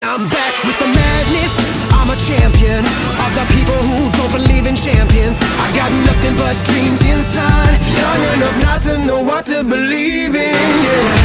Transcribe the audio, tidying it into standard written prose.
I'm back with the madness. I'm a champion of the people who don't believe in champions. I got nothing but dreams inside, young enough not to know what to believe in, yeah.